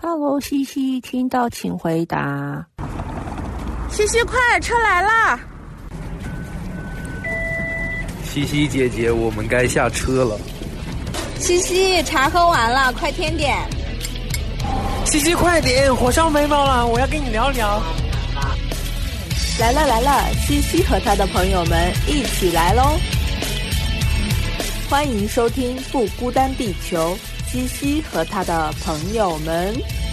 Hello， 西西，听到请回答。 西西，快，车来啦！ 西西姐姐，我们该下车了。 西西，茶喝完了，快添点。 西西，快点，火烧眉毛了，我要跟你聊聊。 来了来了，西西和他的朋友们一起来喽！欢迎收听《不孤单地球》，西西和他的朋友们。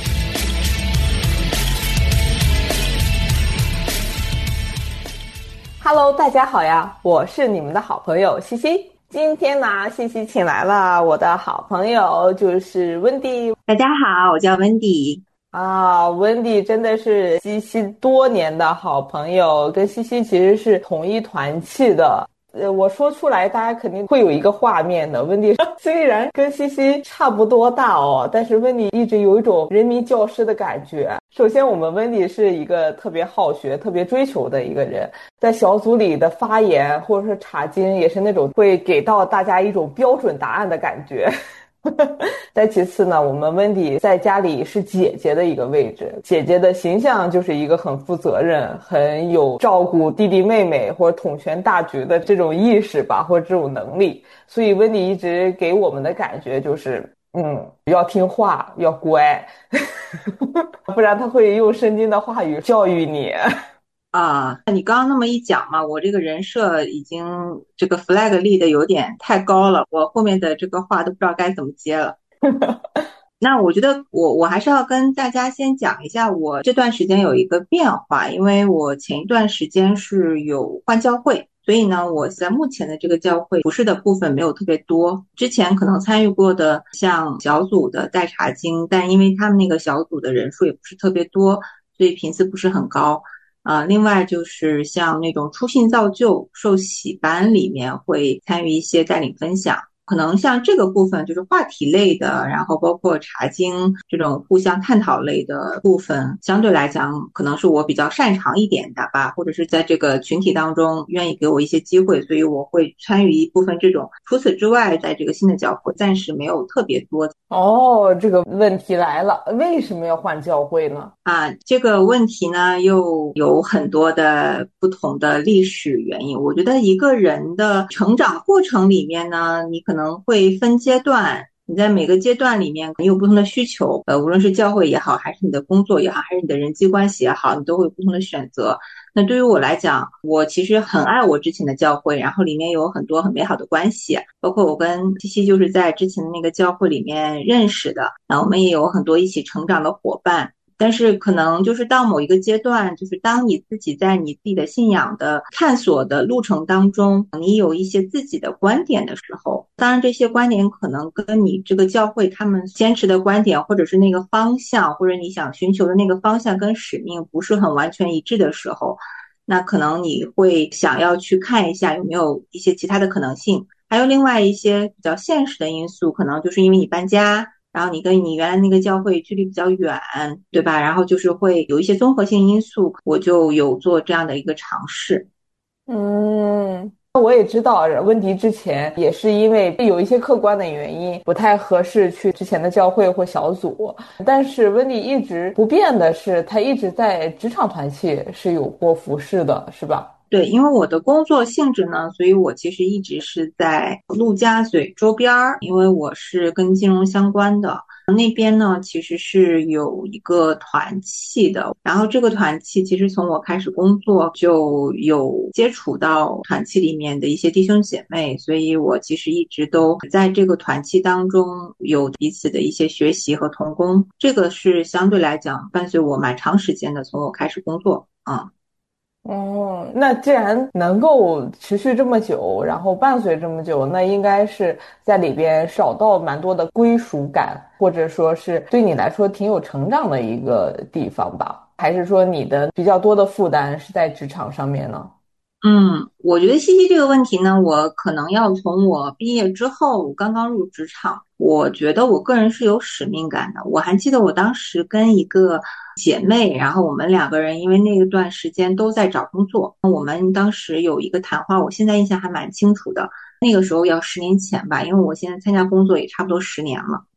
Hello， 大家好呀，我是你们的好朋友西西。今天呢，西西请来了我的好朋友，就是温迪。 大家好，我叫温迪。 温迪真的是西西多年的好朋友，跟西西其实是同一团契的。我说出来大家肯定会有一个画面的，温迪虽然跟西西差不多大哦，但是温迪一直有一种人民教师的感觉。首先我们温迪是一个特别好学特别追求的一个人，在小组里的发言或者是查经也是那种会给到大家一种标准答案的感觉。再其次呢，我们温迪在家里是姐姐的一个位置，姐姐的形象就是一个很负责任很有照顾弟弟妹妹或者统权大局的这种意识吧，或者这种能力。所以温迪一直给我们的感觉就是要听话要乖不然他会用圣经的话语教育你你刚刚那么一讲嘛，我这个人设已经这个 flag 立的有点太高了，我后面的这个话都不知道该怎么接了。那我觉得我还是要跟大家先讲一下我这段时间有一个变化，因为我前一段时间是有换教会，所以呢我在目前的这个教会服事的部分没有特别多，之前可能参与过的像小组的带查经，但因为他们那个小组的人数也不是特别多，所以频次不是很高。另外就是像那种初信造就受洗班里面会参与一些带领分享，可能像这个部分就是话题类的，然后包括查经这种互相探讨类的部分，相对来讲可能是我比较擅长一点的吧，或者是在这个群体当中愿意给我一些机会，所以我会参与一部分这种。除此之外，在这个新的教会暂时没有特别多。 这个问题来了，为什么要换教会呢？ 这个问题呢又有很多的不同的历史原因。我觉得一个人的成长过程里面呢，你可能会分阶段，你在每个阶段里面你有不同的需求，无论是教会也好，还是你的工作也好，还是你的人际关系也好，你都会有不同的选择。那对于我来讲，我其实很爱我之前的教会，然后里面有很多很美好的关系，包括我跟西西就是在之前的那个教会里面认识的，然后我们也有很多一起成长的伙伴。但是可能就是到某一个阶段，就是当你自己在你自己的信仰的探索的路程当中，你有一些自己的观点的时候，当然这些观点可能跟你这个教会他们坚持的观点，或者是那个方向，或者你想寻求的那个方向跟使命不是很完全一致的时候，那可能你会想要去看一下有没有一些其他的可能性。还有另外一些比较现实的因素，可能就是因为你搬家，然后你跟你原来那个教会距离比较远，对吧？然后就是会有一些综合性因素，我就有做这样的一个尝试。 我也知道温迪之前也是因为有一些客观的原因不太合适去之前的教会或小组，但是温迪一直不变的是他一直在职场团契是有过服事的，是吧？ 对，因为我的工作性质呢，所以我其实一直是在陆家嘴周边，因为我是跟金融相关的。那边呢其实是有一个团契的，然后这个团契其实从我开始工作就有接触到团契里面的一些弟兄姐妹，所以我其实一直都在这个团契当中有彼此的一些学习和同工，这个是相对来讲伴随我蛮长时间的，从我开始工作那既然能够持续这么久，然后伴随这么久，那应该是在里边找到蛮多的归属感，或者说是对你来说挺有成长的一个地方吧？还是说你的比较多的负担是在职场上面呢？ 我觉得西西这个问题呢，我可能要从我毕业之后刚刚入职场，我觉得我个人是有使命感的。我还记得我当时跟一个姐妹，然后我们两个人因为那一段时间都在找工作，我们当时有一个谈话，我现在印象还蛮清楚的。那个时候要10年前吧，因为我现在参加工作也差不多10年了。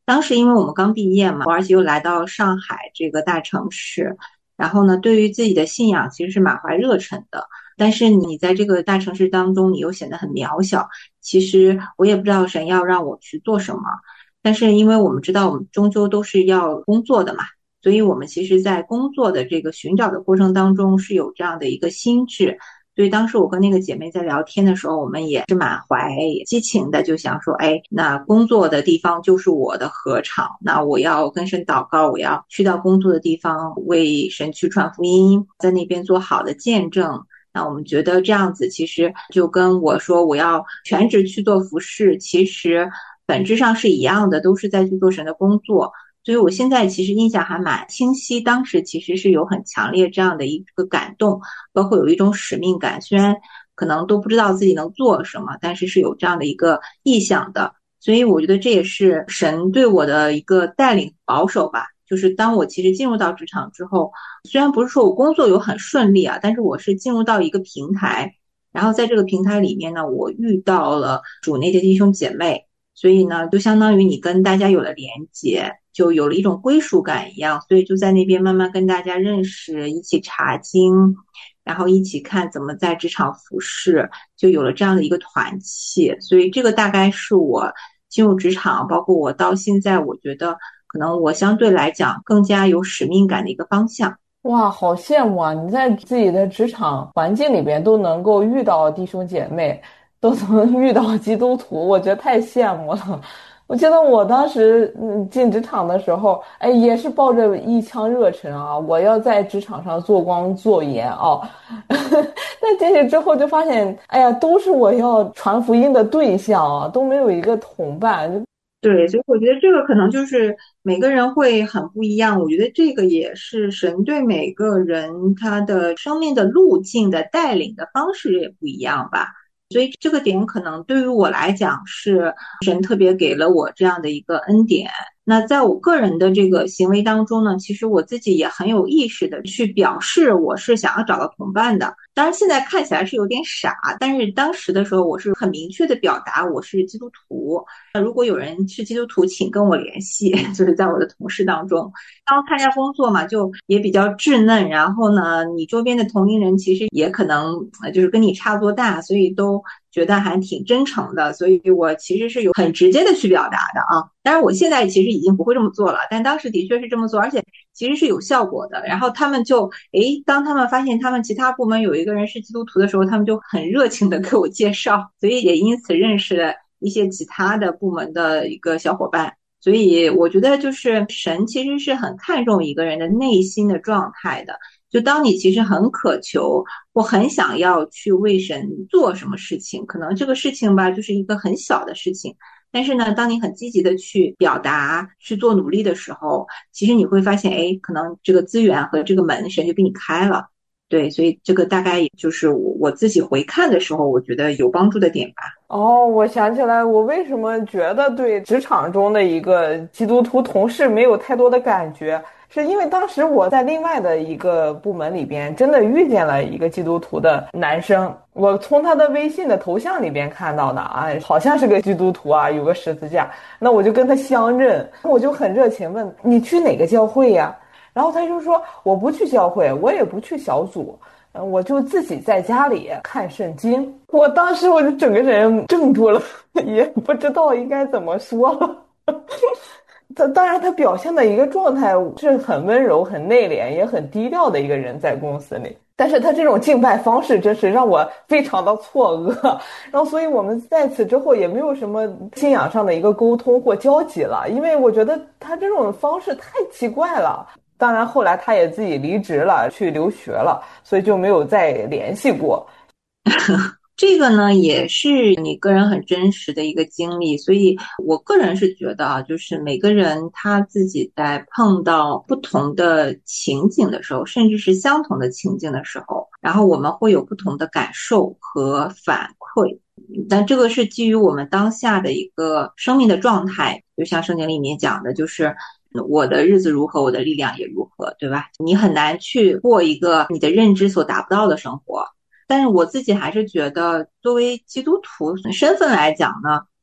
当时因为我们刚毕业嘛，而且又来到上海这个大城市，然后呢，对于自己的信仰其实是满怀热忱的。但是你在这个大城市当中，你又显得很渺小。其实我也不知道神要让我去做什么，但是因为我们知道我们终究都是要工作的嘛，所以我们其实在工作的这个寻找的过程当中是有这样的一个心智。所以当时我跟那个姐妹在聊天的时候，我们也是满怀激情的，就想说，那工作的地方就是我的禾场，那我要跟神祷告，我要去到工作的地方为神去传福音，在那边做好的见证。那我们觉得这样子其实就跟我说我要全职去做服事，其实本质上是一样的，都是在去做神的工作。所以我现在其实印象还蛮清晰，当时其实是有很强烈这样的一个感动，包括有一种使命感，虽然可能都不知道自己能做什么，但是是有这样的一个意向的。所以我觉得这也是神对我的一个带领保守吧，就是当我其实进入到职场之后，虽然不是说我工作有很顺利啊，但是我是进入到一个平台，然后在这个平台里面呢，我遇到了主内的弟兄姐妹，所以呢就相当于你跟大家有了连结，就有了一种归属感一样，所以就在那边慢慢跟大家认识，一起查经，然后一起看怎么在职场服事，就有了这样的一个团契。所以这个大概是我进入职场，包括我到现在，我觉得可能我相对来讲更加有使命感的一个方向。 哇，好羡慕啊！你在自己的职场环境里边都能够遇到弟兄姐妹，都能遇到基督徒，我觉得太羡慕了。我记得我当时进职场的时候，也是抱着一腔热忱啊，我要在职场上做光做盐啊。但进去之后就发现，都是我要传福音的对象啊，都没有一个同伴。 对，所以我觉得这个可能就是每个人会很不一样。我觉得这个也是神对每个人他的生命的路径的带领的方式也不一样吧。所以这个点可能对于我来讲是神特别给了我这样的一个恩典。那在我个人的这个行为当中呢，其实我自己也很有意识的去表示我是想要找到同伴的。当然现在看起来是有点傻，但是当时的时候我是很明确的表达我是基督徒。如果有人是基督徒，请跟我联系，就是在我的同事当中。刚参加工作嘛，就也比较稚嫩，然后呢，你周边的同龄人其实也可能就是跟你差不多大，所以都觉得还挺真诚的，所以我其实是有很直接的去表达的啊。当然我现在其实已经不会这么做了，但当时的确是这么做，而且其实是有效果的。然后他们就当他们发现他们其他部门有一个人是基督徒的时候，他们就很热情的给我介绍，所以也因此认识了一些其他的部门的一个小伙伴。所以我觉得就是神其实是很看重一个人的内心的状态的，就当你其实很渴求或很想要去为神做什么事情，可能这个事情吧就是一个很小的事情，但是呢当你很积极的去表达去做努力的时候，其实你会发现可能这个资源和这个门神就给你开了。对，所以这个大概也就是我自己回看的时候我觉得有帮助的点吧。 我想起来我为什么觉得对职场中的一个基督徒同事没有太多的感觉，是因为当时我在另外的一个部门里边真的遇见了一个基督徒的男生，我从他的微信的头像里边看到的好像是个基督徒啊，有个十字架，那我就跟他相认，我就很热情问你去哪个教会呀？然后他就说我不去教会，我也不去小组，我就自己在家里看圣经。我当时我就整个人怔住了，也不知道应该怎么说了。当然他表现的一个状态是很温柔很内敛也很低调的一个人在公司里，但是他这种敬拜方式真是让我非常的错愕。然后所以我们在此之后也没有什么信仰上的一个沟通或交集了，因为我觉得他这种方式太奇怪了。当然后来他也自己离职了去留学了，所以就没有再联系过。 这个呢也是你个人很真实的一个经历，所以我个人是觉得就是每个人他自己在碰到不同的情景的时候，甚至是相同的情景的时候，然后我们会有不同的感受和反馈，但这个是基于我们当下的一个生命的状态，就像圣经里面讲的，就是我的日子如何，我的力量也如何，对吧？你很难去过一个你的认知所达不到的生活。但是我自己还是觉得作为基督徒身份来讲呢，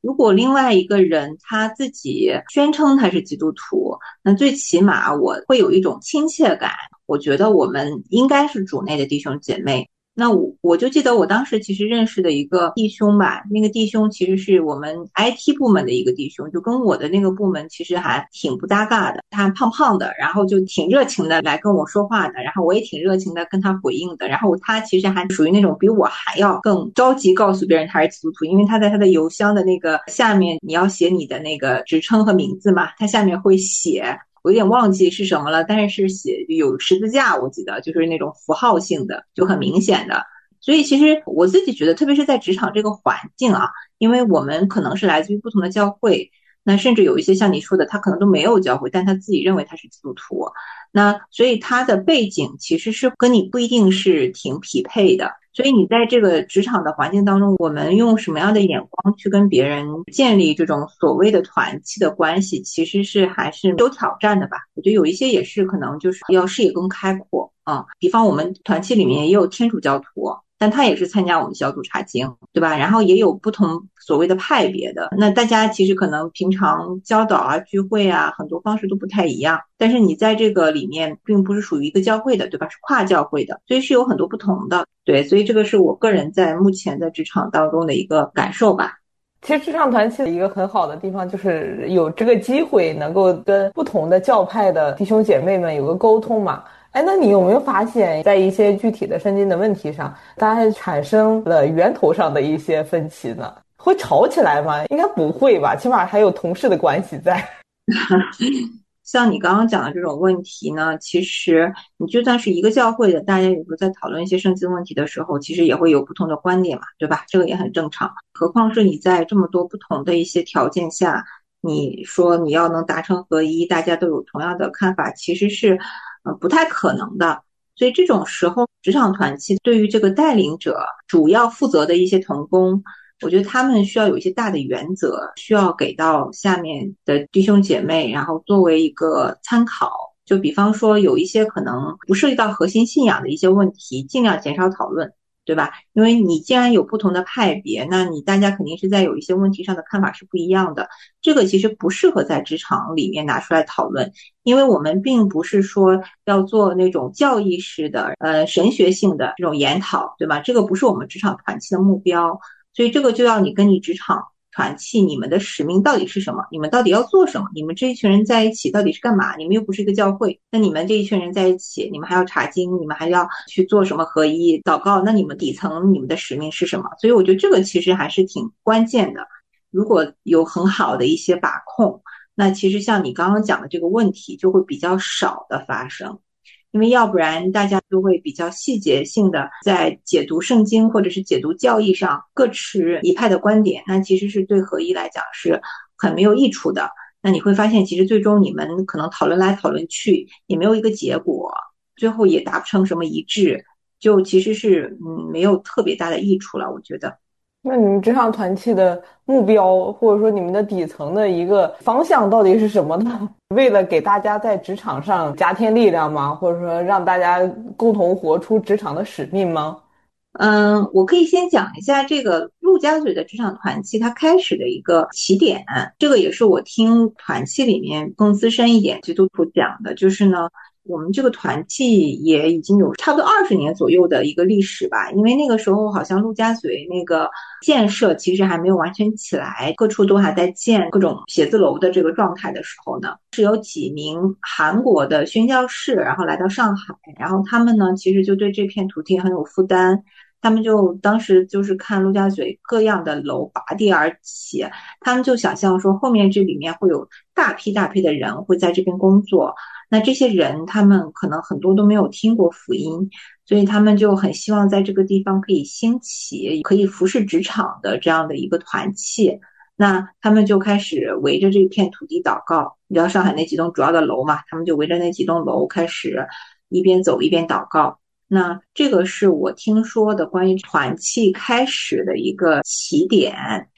如果另外一个人他自己宣称他是基督徒，那最起码我会有一种亲切感，我觉得我们应该是主内的弟兄姐妹。那我就记得我当时其实认识的一个弟兄吧，那个弟兄其实是我们 IT 部门的一个弟兄，就跟我的那个部门其实还挺不搭嘎的。他胖胖的，然后就挺热情的来跟我说话的，然后我也挺热情的跟他回应的。然后他其实还属于那种比我还要更着急告诉别人他是基督徒，因为他在他的邮箱的那个下面，你要写你的那个职称和名字嘛，他下面会写。我有点忘记是什么了，但是写有十字架，我记得就是那种符号性的，就很明显的。所以其实我自己觉得，特别是在职场这个环境啊，因为我们可能是来自于不同的教会，那甚至有一些像你说的，他可能都没有教会，但他自己认为他是基督徒，那所以他的背景其实是跟你不一定是挺匹配的。所以你在这个职场的环境当中，我们用什么样的眼光去跟别人建立这种所谓的团契的关系，其实是还是有挑战的吧。我觉得有一些也是可能就是要视野更开阔啊，比方我们团契里面也有天主教徒，但他也是参加我们小组查经，对吧？然后也有不同所谓的派别的，那大家其实可能平常教导啊、聚会啊，很多方式都不太一样。但是你在这个里面并不是属于一个教会的，对吧？是跨教会的，所以是有很多不同的。对，所以这个是我个人在目前的职场当中的一个感受吧。 其实职场团契的一个很好的地方就是有这个机会能够跟不同的教派的弟兄姐妹们有个沟通嘛。那你有没有发现在一些具体的圣经的问题上，大家产生了源头上的一些分歧呢？会吵起来吗？应该不会吧，起码还有同事的关系在。 像你刚刚讲的这种问题呢，其实你就算是一个教会的，大家有时候在讨论一些圣经问题的时候，其实也会有不同的观点嘛，对吧？这个也很正常。何况是你在这么多不同的一些条件下，你说你要能达成合一，大家都有同样的看法，其实是不太可能的。所以这种时候，职场团契对于这个带领者主要负责的一些同工，我觉得他们需要有一些大的原则，需要给到下面的弟兄姐妹，然后作为一个参考。就比方说有一些可能不涉及到核心信仰的一些问题，尽量减少讨论，对吧？因为你既然有不同的派别，那你大家肯定是在有一些问题上的看法是不一样的。这个其实不适合在职场里面拿出来讨论，因为我们并不是说要做那种教义式的神学性的这种研讨，对吧？这个不是我们职场团契的目标。所以这个就要你跟你职场团契，你们的使命到底是什么？你们到底要做什么？你们这一群人在一起到底是干嘛？你们又不是一个教会，那你们这一群人在一起，你们还要查经，你们还要去做什么合一祷告？那你们底层你们的使命是什么？所以我觉得这个其实还是挺关键的。如果有很好的一些把控，那其实像你刚刚讲的这个问题就会比较少的发生。因为要不然大家就会比较细节性的在解读圣经或者是解读教义上各持一派的观点，那其实是对合一来讲是很没有益处的。那你会发现其实最终你们可能讨论来讨论去也没有一个结果，最后也达不成什么一致，就其实是没有特别大的益处了，我觉得。 那你们职场团契的目标，或者说你们的底层的一个方向到底是什么呢？为了给大家在职场上加添力量吗？或者说让大家共同活出职场的使命吗？ 我可以先讲一下这个陆家嘴的职场团契它开始的一个起点，这个也是我听团契里面更资深一点基督徒讲的，就是呢我们这个团契也已经有差不多20年左右的一个历史吧，因为那个时候好像陆家嘴那个建设其实还没有完全起来，各处都还在建各种写字楼的这个状态的时候呢，是有几名韩国的宣教士然后来到上海，然后他们呢其实就对这片土地很有负担，他们就当时就是看陆家嘴各样的楼拔地而起，他们就想象说后面这里面会有大批大批的人会在这边工作，那这些人他们可能很多都没有听过福音，所以他们就很希望在这个地方可以兴起可以服侍职场的这样的一个团契。那他们就开始围着这片土地祷告，你知道上海那几栋主要的楼嘛，他们就围着那几栋楼开始一边走一边祷告。那这个是我听说的关于团契开始的一个起点。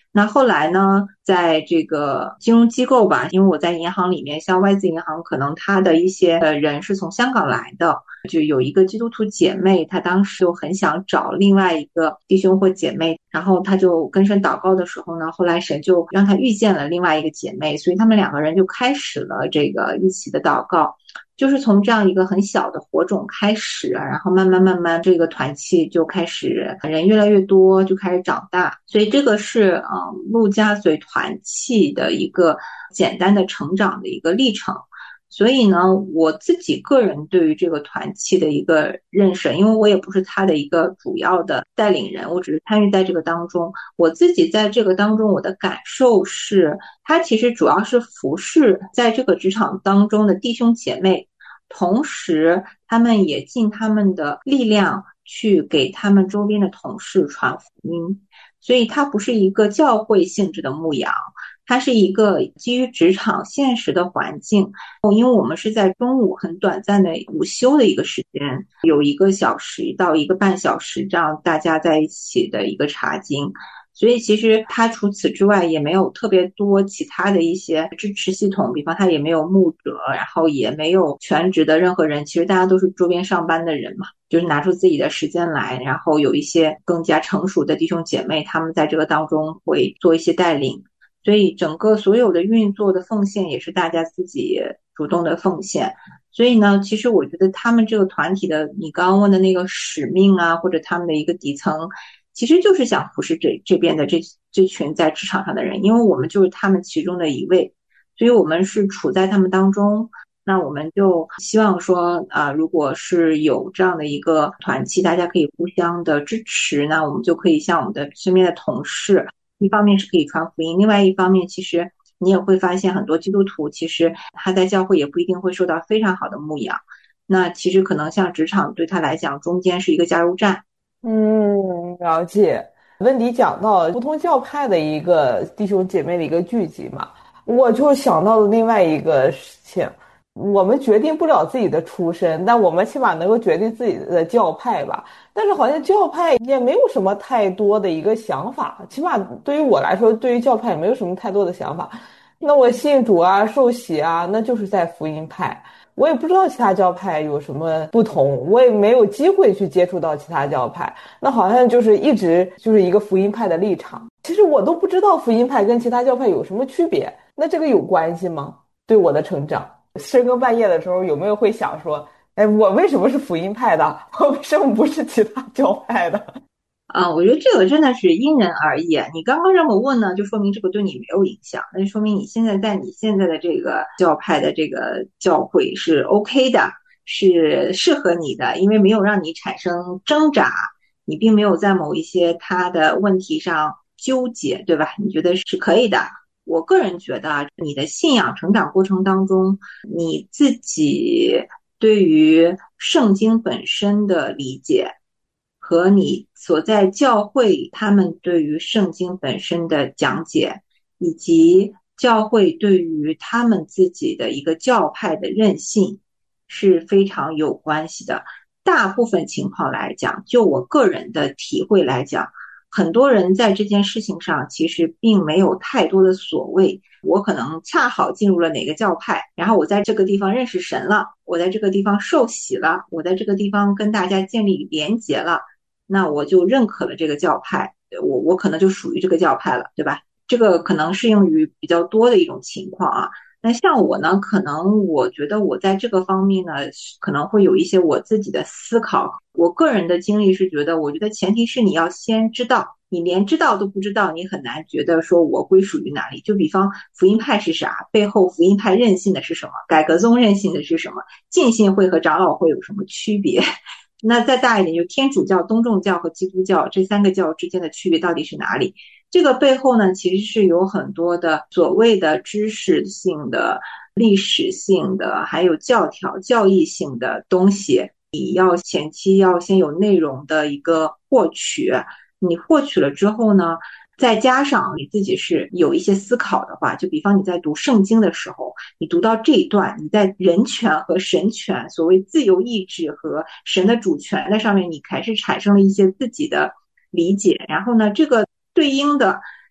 那后来呢，在这个金融机构吧，因为我在银行里面，像外资银行，可能他的一些人是从香港来的，就有一个基督徒姐妹，她当时就很想找另外一个弟兄或姐妹，然后她就跟神祷告的时候呢，后来神就让她遇见了另外一个姐妹，所以他们2个人就开始了这个一起的祷告。就是从这样一个很小的火种开始，然后慢慢这个团契就开始人越来越多，就开始长大。所以这个是陆家嘴团契的一个简单的成长的一个历程。所以呢，我自己个人对于这个团契的一个认识，因为我也不是他的一个主要的带领人，我只是参与在这个当中。我自己在这个当中，我的感受是，他其实主要是服侍在这个职场当中的弟兄姐妹，同时他们也尽他们的力量去给他们周边的同事传福音。所以它不是一个教会性质的牧养，它是一个基于职场现实的环境。因为我们是在中午很短暂的午休的一个时间，有1个小时到1个半小时这样大家在一起的一个查经，所以其实它除此之外也没有特别多其他的一些支持系统，比方它也没有牧者，然后也没有全职的任何人，其实大家都是周边上班的人嘛，就是拿出自己的时间来，然后有一些更加成熟的弟兄姐妹，他们在这个当中会做一些带领，所以整个所有的运作的奉献也是大家自己主动的奉献。所以呢，其实我觉得他们这个团体的你刚刚问的那个使命啊，或者他们的一个底层，其实就是想服侍这边的这群在职场上的人，因为我们就是他们其中的一位，所以我们是处在他们当中。那我们就希望说如果是有这样的一个团契，大家可以互相的支持，那我们就可以像我们的身边的同事，一方面是可以传福音，另外一方面其实你也会发现很多基督徒其实他在教会也不一定会受到非常好的牧养，那其实可能像职场对他来讲中间是一个加油站。 了解。温迪讲到不同教派的一个弟兄姐妹的一个聚集嘛，我就想到了另外一个事情，我们决定不了自己的出身，但我们起码能够决定自己的教派吧。但是好像教派也没有什么太多的一个想法，起码对于我来说，对于教派也没有什么太多的想法。那我信主啊，受洗啊，那就是在福音派。我也不知道其他教派有什么不同，我也没有机会去接触到其他教派，那好像就是一直就是一个福音派的立场。其实我都不知道福音派跟其他教派有什么区别，那这个有关系吗？对我的成长，深更半夜的时候有没有会想说，我为什么是福音派的？我为什么不是其他教派的？ 我觉得这个真的是因人而异。你刚刚这么问呢，就说明这个对你没有影响，那就说明你现在在你现在的这个教派的这个教会是 OK 的，是适合你的，因为没有让你产生挣扎，你并没有在某一些他的问题上纠结，对吧？你觉得是可以的。我个人觉得你的信仰成长过程当中，你自己对于圣经本身的理解和你所在教会他们对于圣经本身的讲解，以及教会对于他们自己的一个教派的韧性是非常有关系的。大部分情况来讲，就我个人的体会来讲，很多人在这件事情上其实并没有太多的所谓，我可能恰好进入了哪个教派，然后我在这个地方认识神了，我在这个地方受洗了，我在这个地方跟大家建立连结了，那我就认可了这个教派，我可能就属于这个教派了，对吧？这个可能适用于比较多的一种情况啊。那像我呢，可能我觉得我在这个方面呢，可能会有一些我自己的思考。我个人的经历是觉得，我觉得前提是你要先知道，你连知道都不知道，你很难觉得说我归属于哪里。就比方福音派是啥，背后福音派任性的是什么，改革宗任性的是什么，浸信会和长老会有什么区别。那再大一点，就天主教、东正教和基督教这3个教之间的区别到底是哪里？这个背后呢，其实是有很多的所谓的知识性的、历史性的，还有教条、教义性的东西。你要前期要先有内容的一个获取，你获取了之后呢，再加上你自己是有一些思考的话，就比方你在读圣经的时候，你读到这一段，你在人权和神权，所谓自由意志和神的主权的上面，你开始产生了一些自己的理解，然后呢，这个对应的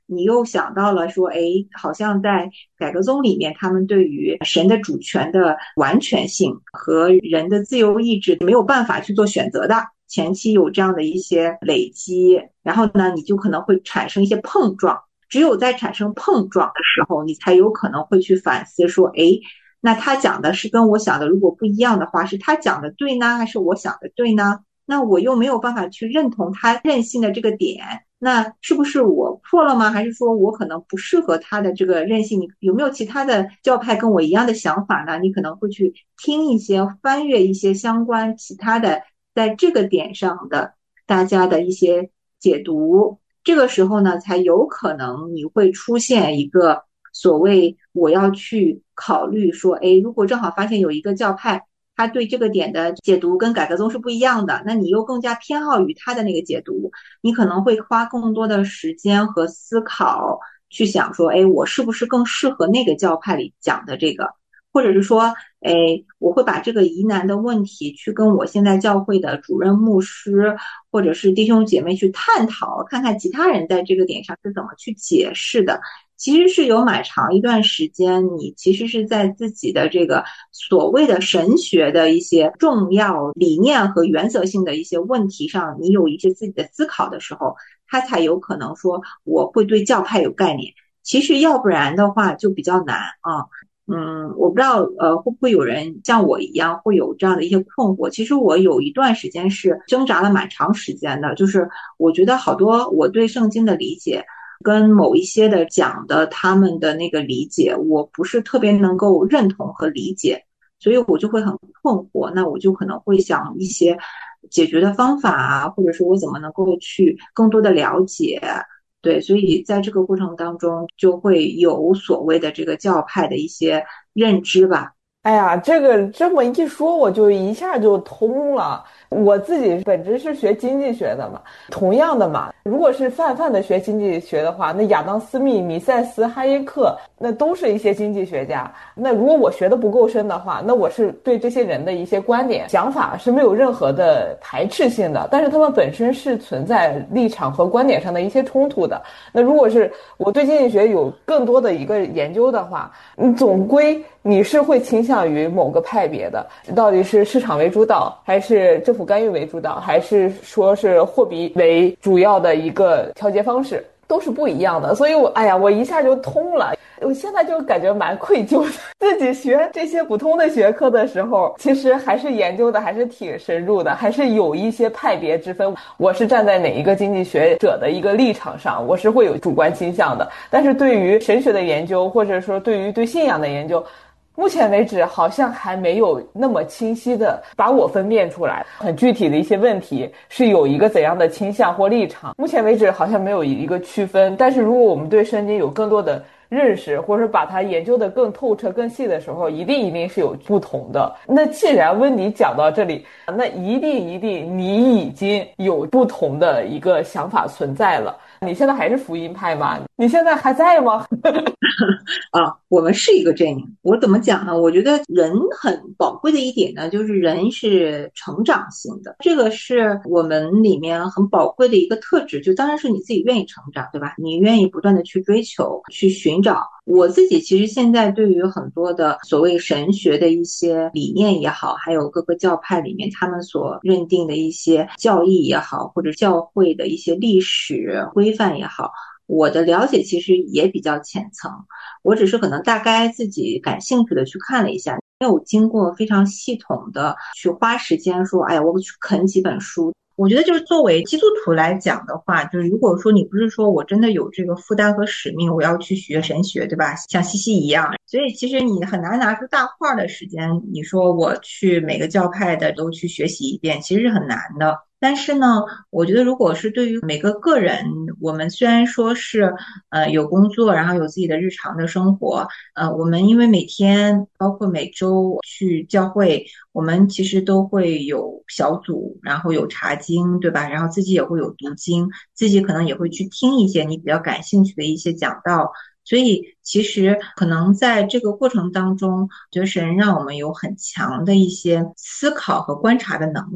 你又想到了说，好像在改革宗里面，他们对于神的主权的完全性和人的自由意志没有办法去做选择的，前期有这样的一些累积，然后呢，你就可能会产生一些碰撞，只有在产生碰撞的时候，你才有可能会去反思说，那他讲的是跟我想的如果不一样的话，是他讲的对呢，还是我想的对呢？那我又没有办法去认同他任性的这个点，那是不是我错了吗？还是说我可能不适合他的这个任性？你有没有其他的教派跟我一样的想法呢？你可能会去听一些，翻阅一些相关其他的在这个点上的大家的一些解读，这个时候呢，才有可能你会出现一个所谓我要去考虑说，如果正好发现有一个教派他对这个点的解读跟改革宗是不一样的，那你又更加偏好于他的那个解读，你可能会花更多的时间和思考去想说，我是不是更适合那个教派里讲的这个，或者是说，我会把这个疑难的问题去跟我现在教会的主任牧师或者是弟兄姐妹去探讨，看看其他人在这个点上是怎么去解释的。其实是有蛮长一段时间，你其实是在自己的这个所谓的神学的一些重要理念和原则性的一些问题上，你有一些自己的思考的时候，他才有可能说我会对教派有概念。其实要不然的话就比较难啊。我不知道会不会有人像我一样会有这样的一些困惑。其实我有一段时间是挣扎了蛮长时间的，就是我觉得好多我对圣经的理解跟某一些的讲的他们的那个理解，我不是特别能够认同和理解，所以我就会很困惑。那我就可能会想一些解决的方法啊，或者是我怎么能够去更多的了解。对，所以在这个过程当中就会有所谓的这个教派的一些认知吧。 哎呀，这个这么一说，我就一下就通了。我自己本质是学经济学的嘛，同样的嘛。如果是泛的学经济学的话，那亚当·斯密、米塞斯、哈耶克，那都是一些经济学家。那如果我学的不够深的话，那我是对这些人的一些观点、想法是没有任何的排斥性的，但是他们本身是存在立场和观点上的一些冲突的。那如果是我对经济学有更多的一个研究的话，总归你是会倾向于某个派别的，到底是市场为主导，还是政府干预为主导，还是说是货币为主要的一个调节方式，都是不一样的。所以我一下就通了。我现在就感觉蛮愧疚的，自己学这些普通的学科的时候，其实还是研究的还是挺深入的，还是有一些派别之分。我是站在哪一个经济学者的一个立场上，我是会有主观倾向的。但是对于神学的研究，或者说对于对信仰的研究，目前为止好像还没有那么清晰的把我分辨出来，很具体的一些问题是有一个怎样的倾向或立场，目前为止好像没有一个区分。但是如果我们对圣经有更多的认识，或者把它研究得更透彻更细的时候，一定是有不同的。那既然温迪讲到这里，那一定你已经有不同的一个想法存在了。你现在还是福音派吗？你现在还在吗？ 我们是一个阵营。我怎么讲呢？我觉得人很宝贵的一点呢，就是人是成长性的，这个是我们里面很宝贵的一个特质。就当然是你自己愿意成长，对吧？你愿意不断的去追求、去寻找。我自己其实现在对于很多的所谓神学的一些理念也好，还有各个教派里面他们所认定的一些教义也好，或者教会的一些历史规范也好，我的了解其实也比较浅层，我只是可能大概自己感兴趣的去看了一下，没有经过非常系统的去花时间说，我去啃几本书。我觉得就是作为基督徒来讲的话，就是如果说你不是说我真的有这个负担和使命，我要去学神学，对吧？像西西一样，所以其实你很难拿出大块的时间，你说我去每个教派的都去学习一遍，其实是很难的。但是呢，我觉得如果是对于每个个人，我们虽然说是有工作，然后有自己的日常的生活，我们因为每天包括每周去教会，我们其实都会有小组，然后有查经，对吧？然后自己也会有读经，自己可能也会去听一些你比较感兴趣的一些讲道。所以其实可能在这个过程当中，觉得神让我们有很强的一些思考和观察的能力。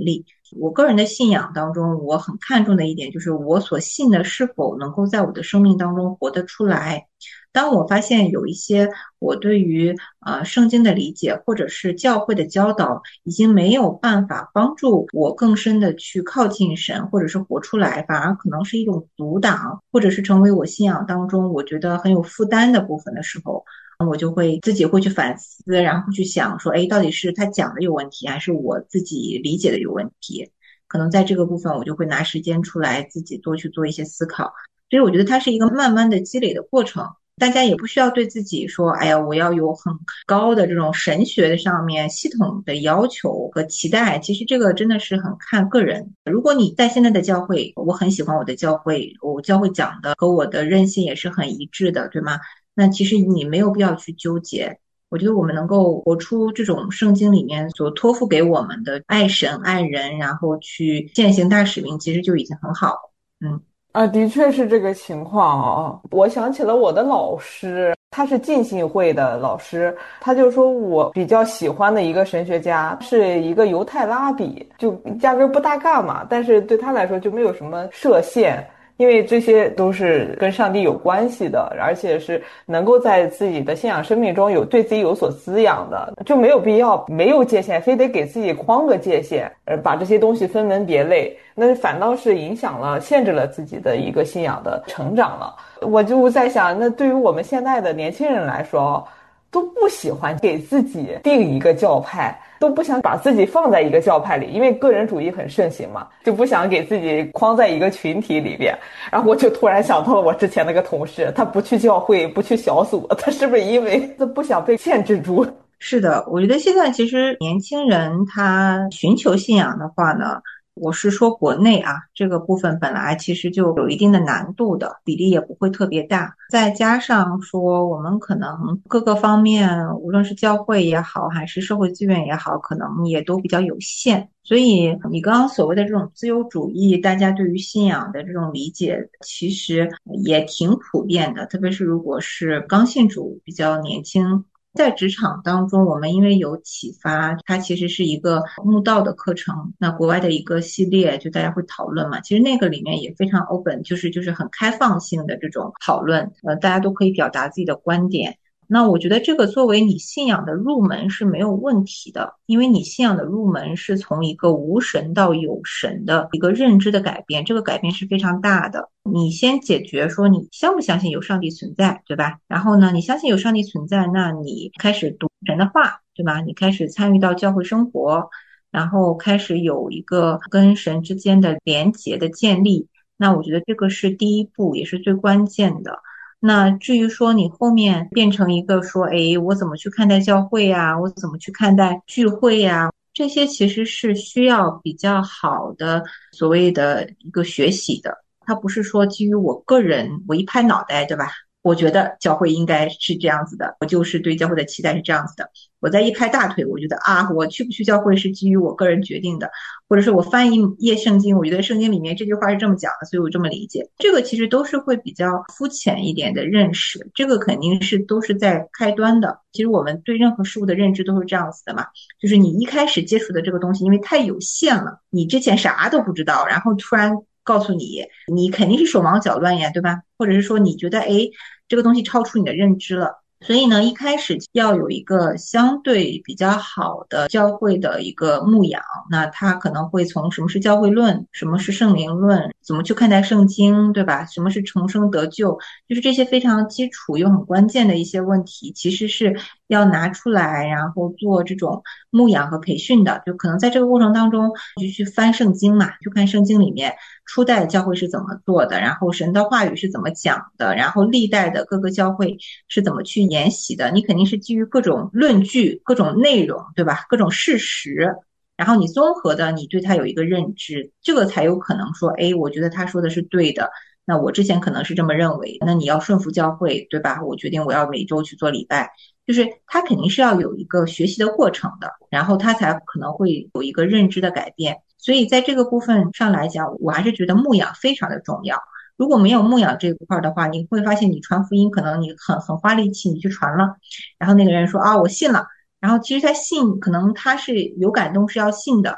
我个人的信仰当中，我很看重的一点就是我所信的是否能够在我的生命当中活得出来。当我发现有一些我对于圣经的理解或者是教会的教导已经没有办法帮助我更深的去靠近神或者是活出来，反而可能是一种阻挡，或者是成为我信仰当中我觉得很有负担的部分的时候，我就会自己会去反思，然后去想说，到底是他讲的有问题还是我自己理解的有问题。可能在这个部分我就会拿时间出来自己多去做一些思考。所以我觉得它是一个慢慢的积累的过程，大家也不需要对自己说，我要有很高的这种神学的上面系统的要求和期待。其实这个真的是很看个人。如果你在现在的教会，我很喜欢我的教会，我教会讲的和我的任性也是很一致的，对吗？那其实你没有必要去纠结。我觉得我们能够活出这种圣经里面所托付给我们的爱神爱人，然后去践行大使命，其实就已经很好了。 的确是这个情况啊。我想起了我的老师，他是浸信会的老师，他就说我比较喜欢的一个神学家是一个犹太拉比，就压根不搭嘎嘛，但是对他来说就没有什么设限，因为这些都是跟上帝有关系的，而且是能够在自己的信仰生命中对自己有所滋养的，就没有必要没有界限，非得给自己框个界限，把这些东西分门别类，那反倒是影响了限制了自己的一个信仰的成长了。我就在想，那对于我们现在的年轻人来说，都不喜欢给自己定一个教派，都不想把自己放在一个教派里，因为个人主义很盛行嘛，就不想给自己框在一个群体里边。然后我就突然想到了我之前那个同事，他不去教会不去小组，他是不是因为他不想被限制住？ 是的，我觉得现在其实年轻人他寻求信仰的话呢，我是说国内啊，这个部分本来其实就有一定的难度的，比例也不会特别大。再加上说我们可能各个方面，无论是教会也好，还是社会资源也好，可能也都比较有限。所以你刚刚所谓的这种自由主义，大家对于信仰的这种理解其实也挺普遍的，特别是如果是刚信主比较年轻。在职场当中，我们因为有启发，它其实是一个慕道的课程，那国外的一个系列，就大家会讨论嘛，其实那个里面也非常 open， 就是很开放性的这种讨论，大家都可以表达自己的观点。那我觉得这个作为你信仰的入门是没有问题的，因为你信仰的入门是从一个无神到有神的一个认知的改变，这个改变是非常大的。你先解决说你相不相信有上帝存在，对吧？然后呢，你相信有上帝存在，那你开始读神的话，对吧？你开始参与到教会生活，然后开始有一个跟神之间的连结的建立，那我觉得这个是第一步，也是最关键的。那至于说你后面变成一个说，我怎么去看待教会啊，我怎么去看待聚会啊，这些其实是需要比较好的所谓的一个学习的。它不是说基于我个人，我一拍脑袋，对吧？我觉得教会应该是这样子的，我就是对教会的期待是这样子的。我再一拍大腿，我觉得我去不去教会是基于我个人决定的，或者是我翻一页圣经，我觉得圣经里面这句话是这么讲的，所以我这么理解。这个其实都是会比较肤浅一点的认识，这个肯定是都是在开端的。其实我们对任何事物的认知都是这样子的嘛，就是你一开始接触的这个东西因为太有限了，你之前啥都不知道，然后突然告诉你，你肯定是手忙脚乱呀，对吧？或者是说你觉得这个东西超出你的认知了。所以呢，一开始要有一个相对比较好的教会的一个牧养，那他可能会从什么是教会论，什么是圣灵论，怎么去看待圣经，对吧？什么是重生得救，就是这些非常基础又很关键的一些问题，其实是要拿出来，然后做这种牧养和培训的。就可能在这个过程当中，就去翻圣经嘛，去看圣经里面初代教会是怎么做的，然后神的话语是怎么讲的，然后历代的各个教会是怎么去研习的。你肯定是基于各种论据、各种内容，对吧？各种事实，然后你综合的，你对它有一个认知，这个才有可能说，我觉得他说的是对的。那我之前可能是这么认为，那你要顺服教会，对吧？我决定我要每周去做礼拜，就是他肯定是要有一个学习的过程的，然后他才可能会有一个认知的改变。所以在这个部分上来讲，我还是觉得牧养非常的重要。如果没有牧养这一块的话，你会发现你传福音可能你很花力气，你去传了，然后那个人说我信了，然后其实他信可能他是有感动是要信的，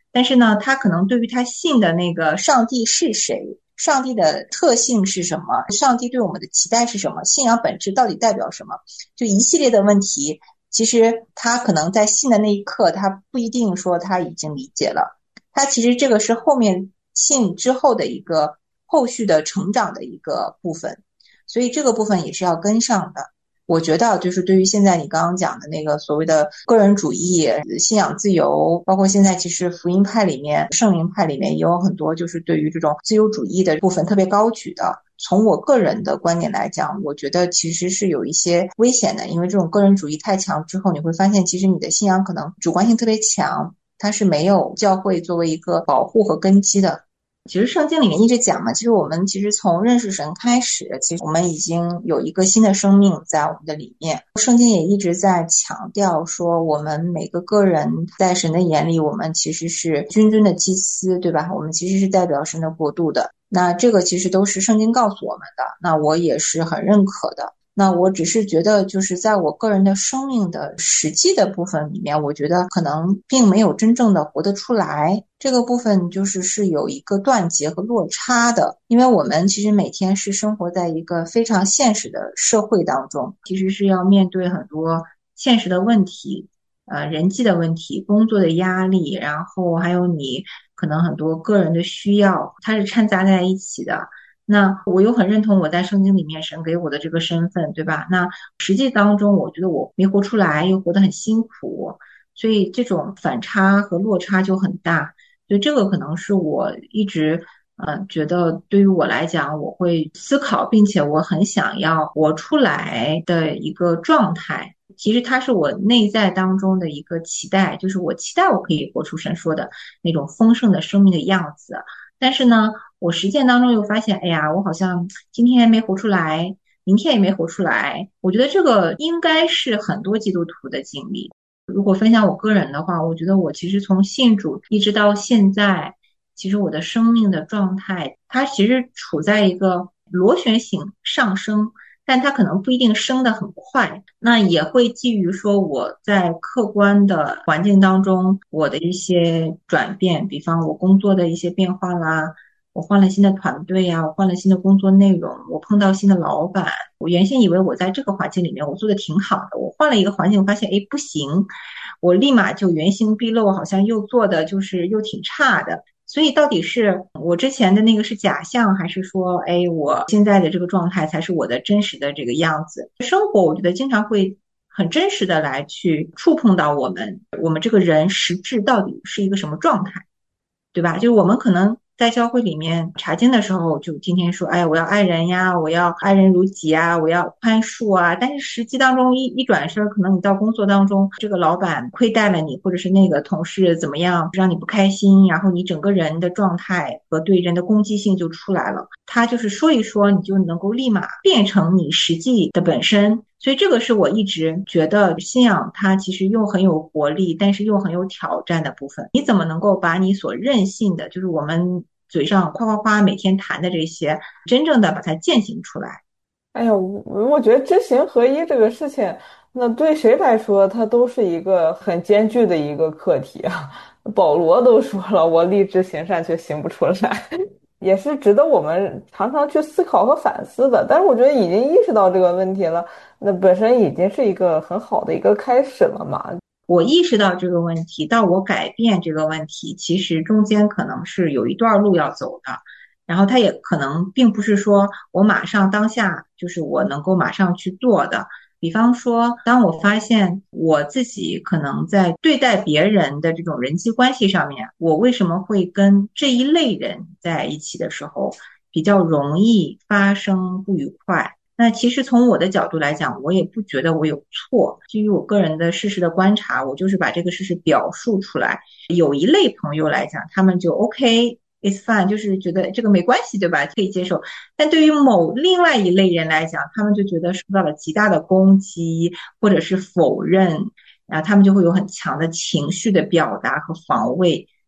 但是呢，他可能对于他信的那个上帝是谁，上帝的特性是什么，上帝对我们的期待是什么，信仰本质到底代表什么，就一系列的问题，其实他可能在信的那一刻，他不一定说他已经理解了，他其实这个是后面信之后的一个后续的成长的一个部分，所以这个部分也是要跟上的。我觉得就是对于现在你刚刚讲的那个所谓的个人主义、信仰自由，包括现在其实福音派里面、圣灵派里面也有很多就是对于这种自由主义的部分特别高举的。从我个人的观点来讲，我觉得其实是有一些危险的，因为这种个人主义太强之后，你会发现其实你的信仰可能主观性特别强，它是没有教会作为一个保护和根基的。其实圣经里面一直讲嘛，其实我们其实从认识神开始，其实我们已经有一个新的生命在我们的里面。圣经也一直在强调说，我们每个个人在神的眼里，我们其实是君尊的祭司，对吧？我们其实是代表神的国度的。那这个其实都是圣经告诉我们的，那我也是很认可的。那我只是觉得就是在我个人的生命的实际的部分里面，我觉得可能并没有真正的活得出来，这个部分是有一个断节和落差的。因为我们其实每天是生活在一个非常现实的社会当中，其实是要面对很多现实的问题，人际的问题，工作的压力，然后还有你可能很多个人的需要，它是掺杂在一起的。那我又很认同我在圣经里面神给我的这个身份，对吧？那实际当中我觉得我没活出来，又活得很辛苦，所以这种反差和落差就很大。所以这个可能是我一直觉得对于我来讲，我会思考并且我很想要活出来的一个状态。其实它是我内在当中的一个期待，就是我期待我可以活出神说的那种丰盛的生命的样子。但是呢，我实践当中又发现，哎呀，我好像今天还没活出来，明天也没活出来。我觉得这个应该是很多基督徒的经历。如果分享我个人的话，我觉得我其实从信主一直到现在，其实我的生命的状态，它其实处在一个螺旋形上升，但它可能不一定升得很快。那也会基于说我在客观的环境当中我的一些转变，比方我工作的一些变化啦，我换了新的团队啊，我换了新的工作内容，我碰到新的老板，我原先以为我在这个环境里面我做的挺好的，我换了一个环境，我发现不行，我立马就原形毕露，好像又做的又挺差的。所以到底是我之前的那个是假象，还是说我现在的这个状态才是我的真实的这个样子？生活我觉得经常会很真实的来去触碰到我们这个人实质到底是一个什么状态，对吧？就是我们可能在教会里面查经的时候就天天说我要爱人呀，我要爱人如己啊，我要宽恕啊，但是实际当中一转身，可能你到工作当中，这个老板亏待了你，或者是那个同事怎么样让你不开心，然后你整个人的状态和对人的攻击性就出来了，他就是说一说你就能够立马变成你实际的本身。所以这个是我一直觉得信仰它其实又很有活力，但是又很有挑战的部分。你怎么能够把你所任性的，就是我们嘴上夸夸夸每天谈的这些，真正的把它践行出来？ 哎呀，我觉得知行合一这个事情，那对谁来说，它都是一个很艰巨的一个课题啊。保罗都说了，我立志行善却行不出来，也是值得我们常常去思考和反思的。但是我觉得已经意识到这个问题了，那本身已经是一个很好的一个开始了嘛。 我意识到这个问题，到我改变这个问题，其实中间可能是有一段路要走的。然后它也可能并不是说我马上当下就是我能够马上去做的。比方说，当我发现我自己可能在对待别人的这种人际关系上面，我为什么会跟这一类人在一起的时候比较容易发生不愉快，那其实从我的角度来讲，我也不觉得我有错。基于我个人的事实的观察，我就是把这个事实表述出来。有一类朋友来讲，他们就 OK，It's fine， 就是觉得这个没关系，对吧？可以接受。但对于另外一类人来讲，他们就觉得受到了极大的攻击或者是否认，然后他们就会有很强的情绪的表达和防卫。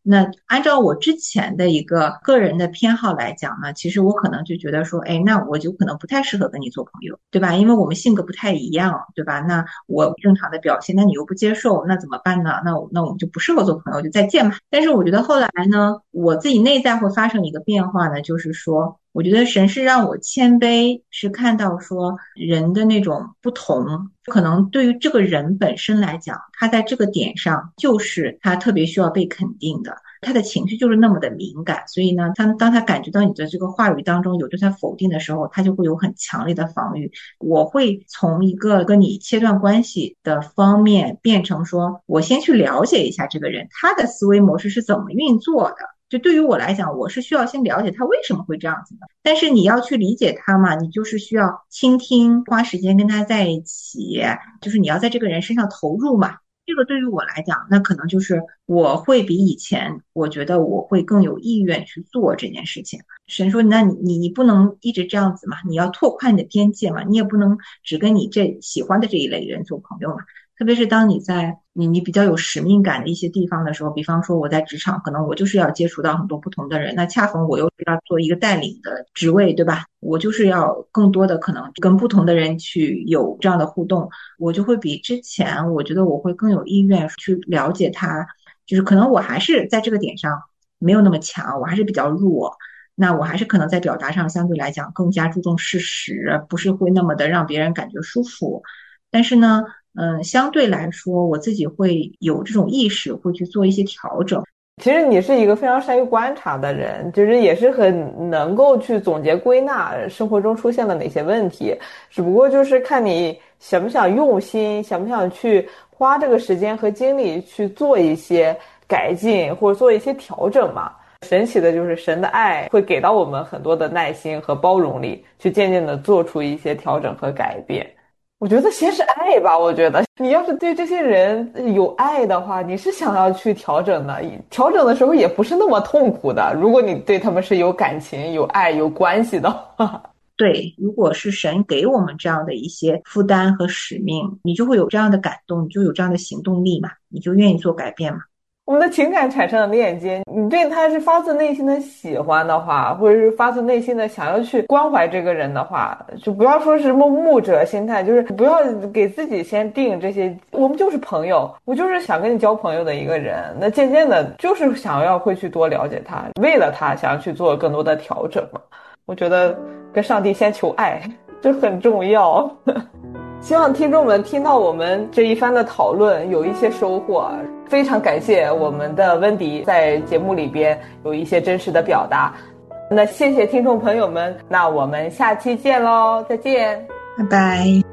那按照我之前的一个个人的偏好来讲呢，其实我可能就觉得说，哎，那我就可能不太适合跟你做朋友，对吧？因为我们性格不太一样，对吧？那我正常的表现，那你又不接受，那怎么办呢？那我们就不适合做朋友，就再见吧。但是我觉得后来呢，我自己内在会发生一个变化呢，就是说，我觉得神是让我谦卑，是看到说人的那种不同，可能对于这个人本身来讲，他在这个点上就是他特别需要被肯定的。他的情绪就是那么的敏感，所以呢，当他感觉到你的这个话语当中有对他否定的时候，他就会有很强烈的防御。我会从一个跟你切断关系的方面变成说，我先去了解一下这个人，他的思维模式是怎么运作的。就对于我来讲，我是需要先了解他为什么会这样子的。但是你要去理解他嘛，你就是需要倾听，花时间跟他在一起，就是你要在这个人身上投入嘛。这个对于我来讲，那可能就是我会比以前，我觉得我会更有意愿去做这件事情。神说，那你不能一直这样子嘛，你要拓宽你的边界嘛，你也不能只跟你这喜欢的这一类人做朋友嘛。特别是当你在你比较有使命感的一些地方的时候，比方说我在职场，可能我就是要接触到很多不同的人，那恰逢我又是要做一个带领的职位，对吧？我就是要更多的可能跟不同的人去有这样的互动，我就会比之前我觉得我会更有意愿去了解他，就是可能我还是在这个点上没有那么强，我还是比较弱，那我还是可能在表达上相对来讲更加注重事实，不是会那么的让别人感觉舒服。但是呢，相对来说，我自己会有这种意识，会去做一些调整。 其实你是一个非常善于观察的人，就是也是很能够去总结归纳生活中出现了哪些问题，只不过就是看你想不想用心，想不想去花这个时间和精力去做一些改进或者做一些调整嘛。神奇的就是神的爱会给到我们很多的耐心和包容力，去渐渐的做出一些调整和改变。我觉得先是爱吧，我觉得你要是对这些人有爱的话，你是想要去调整的，调整的时候也不是那么痛苦的，如果你对他们是有感情、有爱、有关系的话。 对，如果是神给我们这样的一些负担和使命，你就会有这样的感动，你就有这样的行动力嘛，你就愿意做改变嘛。 我们的情感产生了链接，你对他是发自内心的喜欢的话，或者是发自内心的想要去关怀这个人的话，就不要说是牧者心态，就是不要给自己先定这些，我们就是朋友，我就是想跟你交朋友的一个人，那渐渐的就是想要会去多了解他，为了他想要去做更多的调整嘛。我觉得跟上帝先求爱，这很重要。希望听众们听到我们这一番的讨论有一些收获，非常感谢我们的温迪在节目里边有一些真实的表达。那谢谢听众朋友们，那我们下期见咯，再见， 拜拜。